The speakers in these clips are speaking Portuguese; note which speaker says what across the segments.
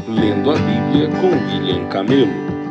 Speaker 1: Lendo a Bíblia com William Camelo.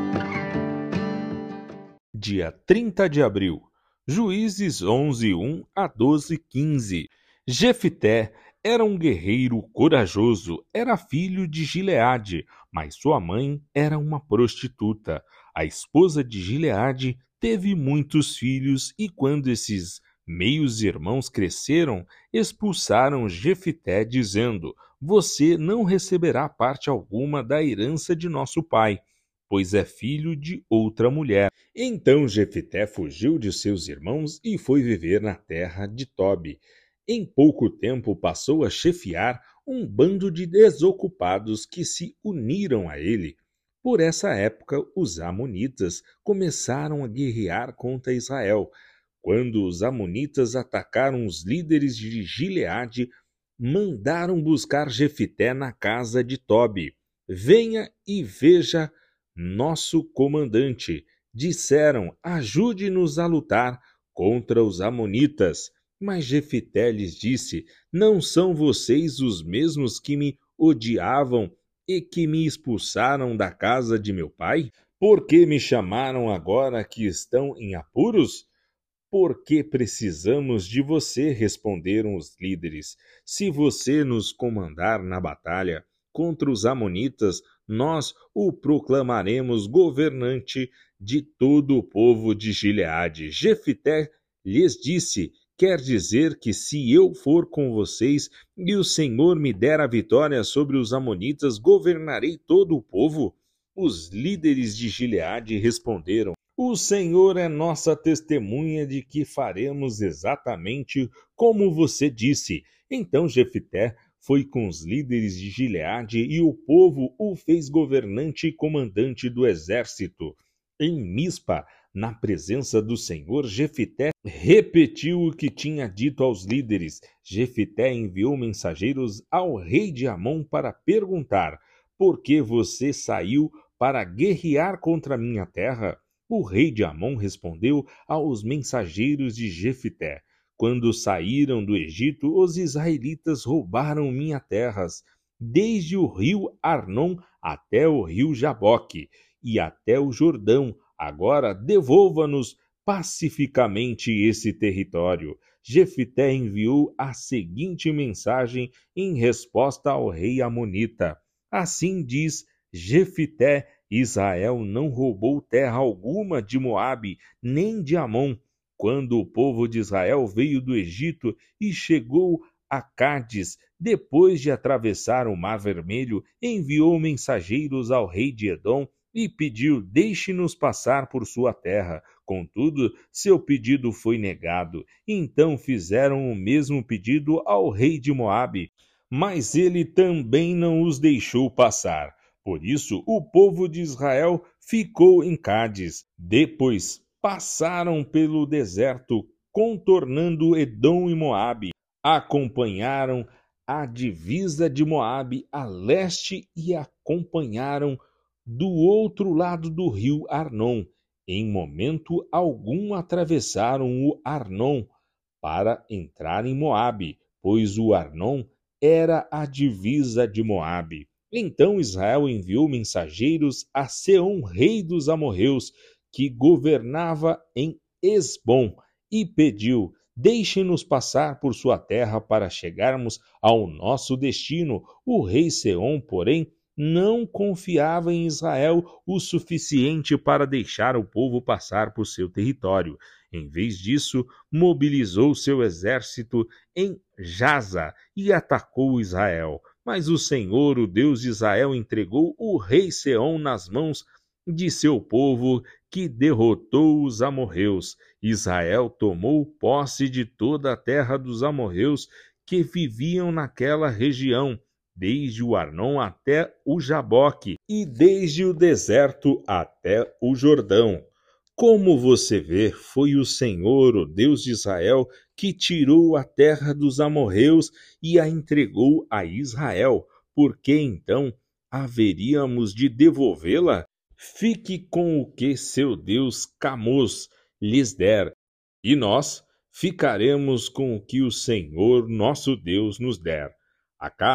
Speaker 2: Dia 30 de abril, Juízes 11:1 a 12:15. Jefté era um guerreiro corajoso, era filho de Gileade, mas sua mãe era uma prostituta. A esposa de Gileade teve muitos filhos e quando esses meios-irmãos cresceram, expulsaram Jefté dizendo: "Você não receberá parte alguma da herança de nosso pai, pois é filho de outra mulher." Então Jefté fugiu de seus irmãos e foi viver na terra de Tobi. Em pouco tempo passou a chefiar um bando de desocupados que se uniram a ele. Por essa época, os amonitas começaram a guerrear contra Israel. Quando os amonitas atacaram os líderes de Gileade, mandaram buscar Jefté na casa de Tobi. "Venha e veja nosso comandante", disseram, "ajude-nos a lutar contra os amonitas." Mas Jefté lhes disse: "Não são vocês os mesmos que me odiavam e que me expulsaram da casa de meu pai? Por que me chamaram agora que estão em apuros?" "Porque precisamos de você", responderam os líderes. "Se você nos comandar na batalha contra os amonitas, nós o proclamaremos governante de todo o povo de Gileade." Jefté lhes disse: "Quer dizer que se eu for com vocês e o Senhor me der a vitória sobre os amonitas, governarei todo o povo?" Os líderes de Gileade responderam: "O Senhor é nossa testemunha de que faremos exatamente como você disse." Então Jefté foi com os líderes de Gileade e o povo o fez governante e comandante do exército. Em Mispa, na presença do Senhor, Jefté repetiu o que tinha dito aos líderes. Jefté enviou mensageiros ao rei de Amon para perguntar: "Por que você saiu para guerrear contra minha terra?" O rei de Amon respondeu aos mensageiros de Jefté: "Quando saíram do Egito, os israelitas roubaram minhas terras, desde o rio Arnon até o rio Jaboque e até o Jordão. Agora devolva-nos pacificamente esse território." Jefté enviou a seguinte mensagem em resposta ao rei amonita: "Assim diz Jefté: Israel não roubou terra alguma de Moabe, nem de Amon. Quando o povo de Israel veio do Egito e chegou a Cádiz, depois de atravessar o Mar Vermelho, enviou mensageiros ao rei de Edom e pediu: deixe-nos passar por sua terra. Contudo, seu pedido foi negado. Então fizeram o mesmo pedido ao rei de Moabe, mas ele também não os deixou passar. Por isso, o povo de Israel ficou em Cádiz. Depois passaram pelo deserto, contornando Edom e Moabe. Acompanharam a divisa de Moabe a leste e acompanharam do outro lado do rio Arnon. Em momento algum atravessaram o Arnon para entrar em Moabe, pois o Arnon era a divisa de Moabe. Então Israel enviou mensageiros a Seom, rei dos amorreus, que governava em Esbom, e pediu: deixe-nos passar por sua terra para chegarmos ao nosso destino. O rei Seom, porém, não confiava em Israel o suficiente para deixar o povo passar por seu território. Em vez disso, mobilizou seu exército em Jaza e atacou Israel. Mas o Senhor, o Deus de Israel, entregou o rei Seom nas mãos de seu povo, que derrotou os amorreus. Israel tomou posse de toda a terra dos amorreus que viviam naquela região, desde o Arnon até o Jaboque e desde o deserto até o Jordão. Como você vê, foi o Senhor, o Deus de Israel, que tirou a terra dos amorreus e a entregou a Israel. Por que então haveríamos de devolvê-la? Fique com o que seu Deus Camós lhes der, e nós ficaremos com o que o Senhor nosso Deus nos der. Acaso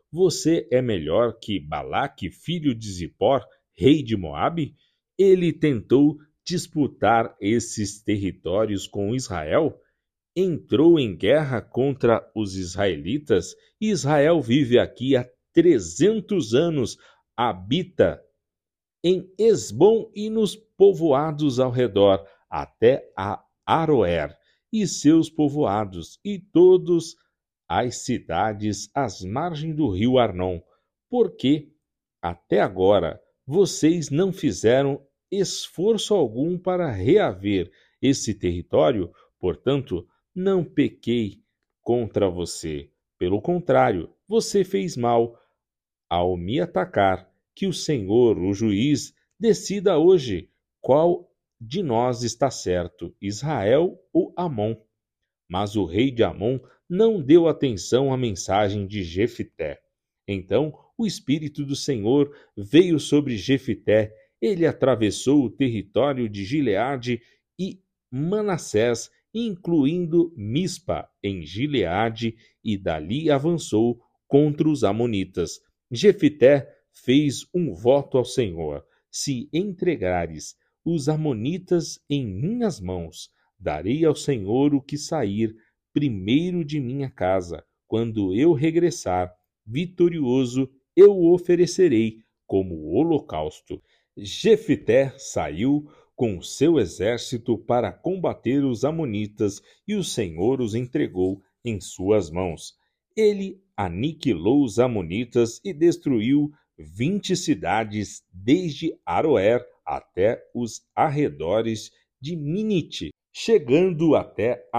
Speaker 2: Você é melhor que Balaque, filho de Zipor, rei de Moabe? Ele tentou disputar esses territórios com Israel? Entrou em guerra contra os israelitas? Israel vive aqui há 300 anos, habita em Esbom e nos povoados ao redor, até a Aroer e seus povoados, e todas as cidades às margens do rio Arnon, porque até agora vocês não fizeram esforço algum para reaver esse território, portanto, não pequei contra você. Pelo contrário, você fez mal ao me atacar. Que o Senhor, o juiz, decida hoje qual de nós está certo, Israel ou Amon. Mas o rei de Amon não deu atenção à mensagem de Jefité. Então o Espírito do Senhor veio sobre Jefité. Ele atravessou o território de Gileade e Manassés, incluindo Mispa em Gileade, e dali avançou contra os amonitas. Jefité fez um voto ao Senhor: se entregares os amonitas em minhas mãos, darei ao Senhor o que sair primeiro de minha casa. Quando eu regressar vitorioso, eu o oferecerei como holocausto. Jefité saiu com seu exército para combater os amonitas e o Senhor os entregou em suas mãos. Ele aniquilou os amonitas e destruiu 20 cidades, desde Aroer até os arredores de Minite, chegando até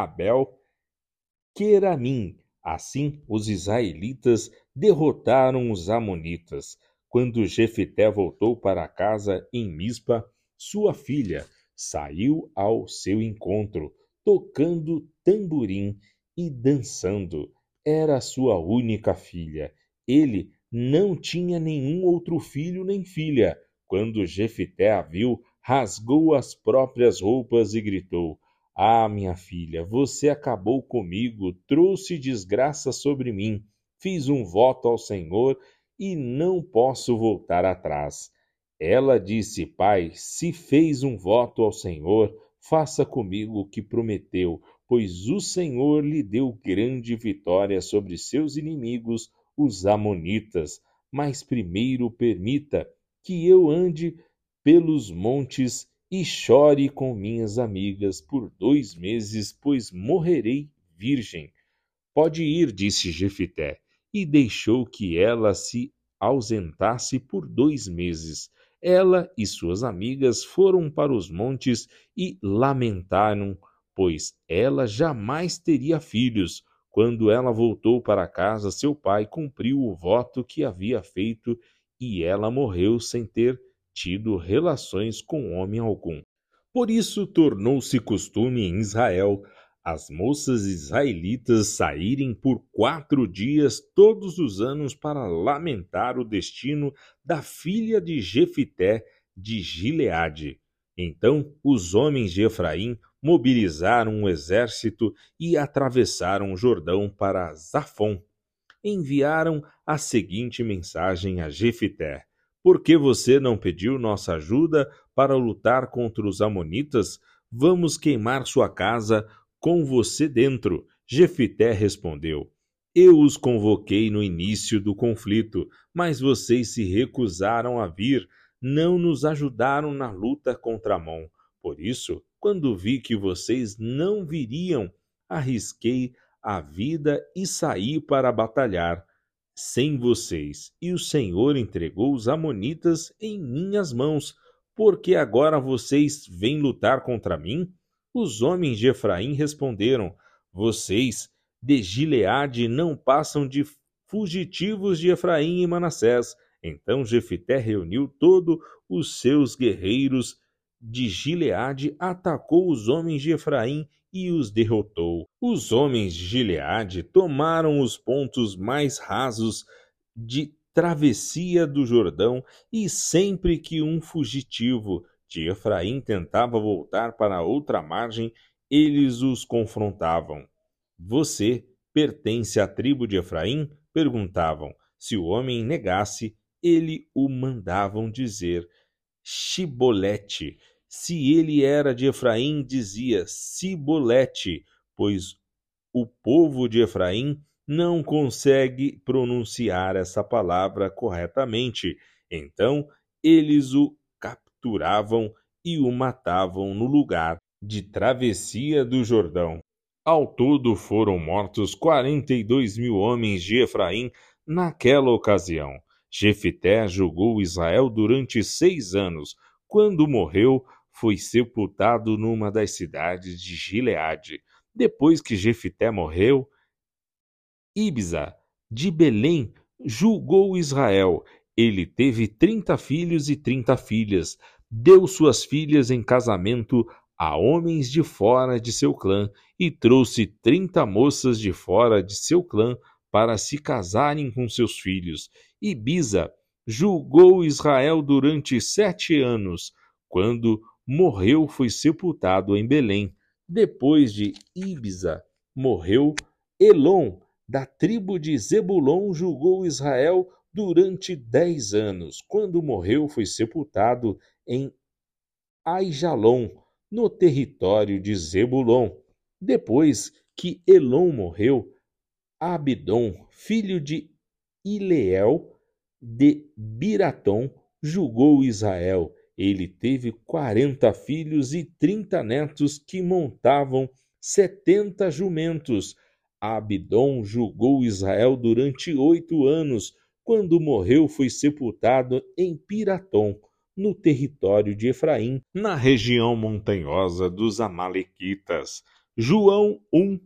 Speaker 2: Abel-Queramim. Assim, os israelitas derrotaram os amonitas. Quando Jefité voltou para casa em Mispa, sua filha saiu ao seu encontro, tocando tamborim e dançando. Era sua única filha. Ele não tinha nenhum outro filho nem filha. Quando Jefité a viu, rasgou as próprias roupas e gritou: ah, minha filha, você acabou comigo, trouxe desgraça sobre mim. Fiz um voto ao Senhor e não posso voltar atrás. Ela disse: pai, se fez um voto ao Senhor, faça comigo o que prometeu, pois o Senhor lhe deu grande vitória sobre seus inimigos, os amonitas. Mas primeiro permita que eu ande pelos montes e chore com minhas amigas por 2 meses, pois morrerei virgem. Pode ir, disse Jefité, e deixou que ela se ausentasse por 2 meses. Ela e suas amigas foram para os montes e lamentaram, pois ela jamais teria filhos. Quando ela voltou para casa, seu pai cumpriu o voto que havia feito e ela morreu sem ter tido relações com homem algum. Por isso tornou-se costume em Israel as moças israelitas saírem por 4 dias todos os anos para lamentar o destino da filha de Jefité de Gileade. Então os homens de Efraim mobilizaram um exército e atravessaram o Jordão para Zafon. Enviaram a seguinte mensagem a Jefité: por que você não pediu nossa ajuda para lutar contra os amonitas? Vamos queimar sua casa com você dentro. Jefité respondeu: eu os convoquei no início do conflito, mas vocês se recusaram a vir, não nos ajudaram na luta contra Amon. Por isso, quando vi que vocês não viriam, arrisquei a vida e saí para batalhar sem vocês, e o Senhor entregou os amonitas em minhas mãos. Porque agora vocês vêm lutar contra mim? Os homens de Efraim responderam: vocês de Gileade não passam de fugitivos de Efraim e Manassés. Então Jefité reuniu todos os seus guerreiros de Gileade, atacou os homens de Efraim e os derrotou. Os homens de Gileade tomaram os pontos mais rasos de travessia do Jordão, e sempre que um fugitivo de Efraim tentava voltar para a outra margem, eles os confrontavam. Você pertence à tribo de Efraim? Perguntavam. Se o homem negasse, ele o mandavam dizer Shibolete. Se ele era de Efraim, dizia Sibolete, pois o povo de Efraim não consegue pronunciar essa palavra corretamente. Então, eles o capturavam e o matavam no lugar de travessia do Jordão. Ao todo foram mortos 42.000 homens de Efraim naquela ocasião. Jefité julgou Israel durante 6 anos. Quando morreu, foi sepultado numa das cidades de Gileade. Depois que Jefité morreu, Ibsa, de Belém, julgou Israel. Ele teve 30 filhos e 30 filhas. Deu suas filhas em casamento a homens de fora de seu clã e trouxe 30 moças de fora de seu clã para se casarem com seus filhos. Ibsa julgou Israel durante 7 anos. Quando morreu, foi sepultado em Belém. Depois de Ibsa morreu, Elon, da tribo de Zebulon, julgou Israel durante 10 anos. Quando morreu, foi sepultado em Aijalon, no território de Zebulon. Depois que Elon morreu, Abidom, filho de Ileel, de Biratom, julgou Israel. Ele teve 40 filhos e 30 netos que montavam 70 jumentos. Abidom julgou Israel durante 8 anos. Quando morreu, foi sepultado em Piratom, no território de Efraim, na região montanhosa dos Amalequitas. João 1,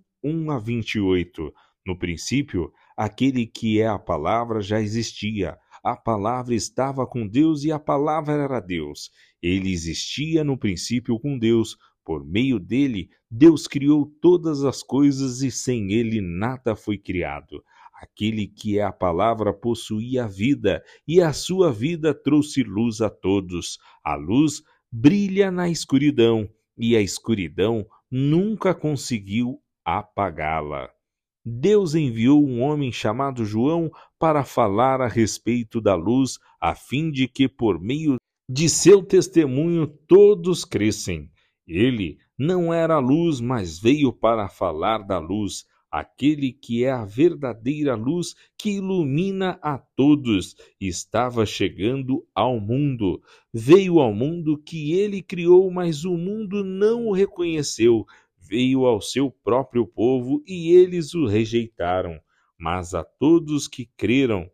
Speaker 2: 1-28. No princípio, aquele que é a palavra já existia. A palavra estava com Deus e a palavra era Deus. Ele existia no princípio com Deus. Por meio dele, Deus criou todas as coisas e sem ele nada foi criado. Aquele que é a palavra possuía a vida e a sua vida trouxe luz a todos. A luz brilha na escuridão e a escuridão nunca conseguiu apagá-la. Deus enviou um homem chamado João para falar a respeito da luz, a fim de que, por meio de seu testemunho, todos crescem. Ele não era a luz, mas veio para falar da luz, aquele que é a verdadeira luz que ilumina a todos. Estava chegando ao mundo. Veio ao mundo que ele criou, mas o mundo não o reconheceu. Veio ao seu próprio povo e eles o rejeitaram. Mas a todos que creram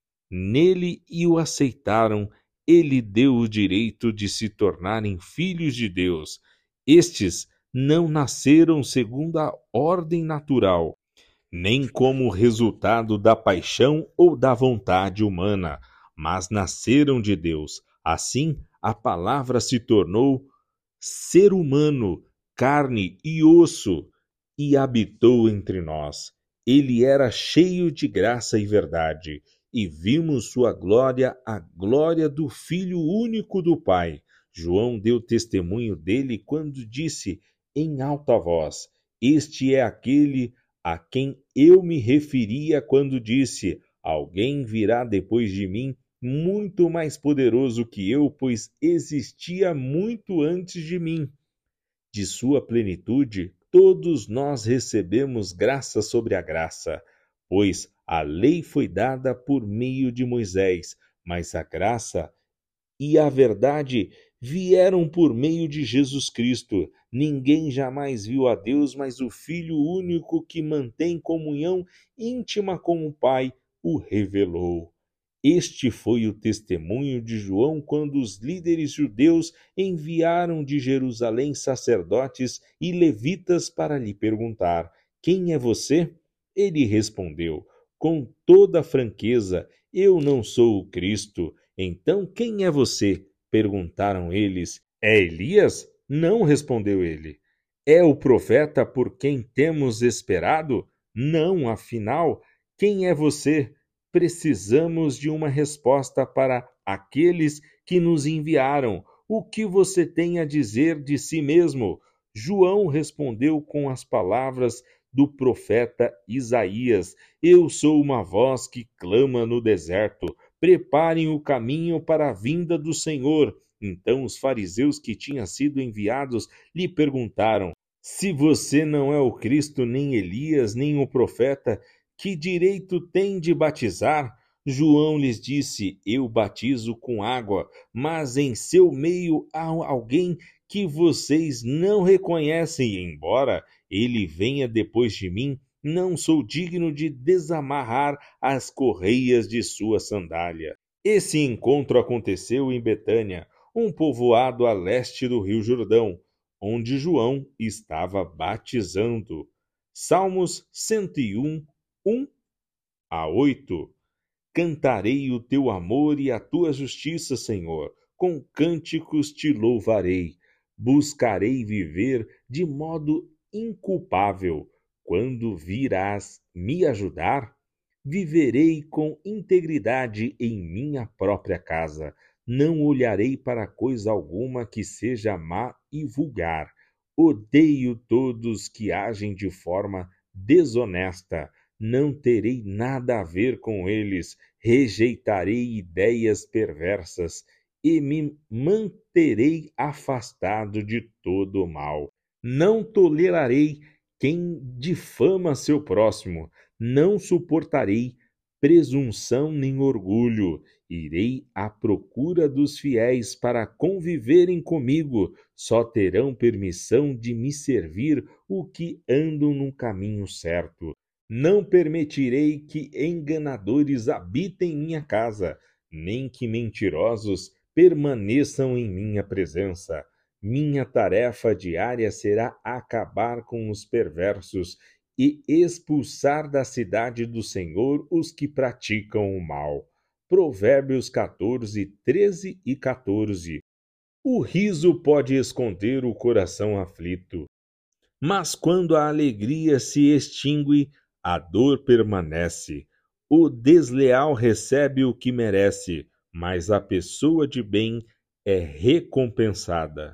Speaker 2: nele e o aceitaram, ele deu o direito de se tornarem filhos de Deus. Estes não nasceram segundo a ordem natural, nem como resultado da paixão ou da vontade humana, mas nasceram de Deus. Assim, a palavra se tornou ser humano, carne e osso, e habitou entre nós. Ele era cheio de graça e verdade, e vimos sua glória, a glória do Filho único do Pai. João deu testemunho dele quando disse em alta voz: Este é aquele a quem eu me referia quando disse: Alguém virá depois de mim, muito mais poderoso que eu, pois existia muito antes de mim. De sua plenitude, todos nós recebemos graça sobre a graça, pois a lei foi dada por meio de Moisés, mas a graça e a verdade vieram por meio de Jesus Cristo. Ninguém jamais viu a Deus, mas o Filho único que mantém comunhão íntima com o Pai o revelou. Este foi o testemunho de João quando os líderes judeus enviaram de Jerusalém sacerdotes e levitas para lhe perguntar: Quem é você? Ele respondeu com toda franqueza: Eu não sou o Cristo. Então, quem é você? Perguntaram eles. É Elias? Não, respondeu ele. É o profeta por quem temos esperado? Não, afinal, quem é você? Precisamos de uma resposta para aqueles que nos enviaram. O que você tem a dizer de si mesmo? João respondeu com as palavras do profeta Isaías: Eu sou uma voz que clama no deserto, preparem o caminho para a vinda do Senhor. Então os fariseus que tinham sido enviados lhe perguntaram: Se você não é o Cristo, nem Elias, nem o profeta, que direito tem de batizar? João lhes disse: Eu batizo com água, mas em seu meio há alguém que vocês não reconhecem, embora ele venha depois de mim, não sou digno de desamarrar as correias de sua sandália. Esse encontro aconteceu em Betânia, um povoado a leste do Rio Jordão, onde João estava batizando. Salmos 101, 1-8. Cantarei o teu amor e a tua justiça, Senhor. Com cânticos te louvarei. Buscarei viver de modo inculpável. Quando virás me ajudar, viverei com integridade em minha própria casa. Não olharei para coisa alguma que seja má e vulgar. Odeio todos que agem de forma desonesta. Não terei nada a ver com eles, rejeitarei ideias perversas e me manterei afastado de todo o mal. Não tolerarei quem difama seu próximo, não suportarei presunção nem orgulho. Irei à procura dos fiéis para conviverem comigo, só terão permissão de me servir o que andam no caminho certo. Não permitirei que enganadores habitem minha casa, nem que mentirosos permaneçam em minha presença. Minha tarefa diária será acabar com os perversos e expulsar da cidade do Senhor os que praticam o mal. Provérbios 14, 13 e 14. O riso pode esconder o coração aflito, mas quando a alegria se extingue, a dor permanece. O desleal recebe o que merece, mas a pessoa de bem é recompensada.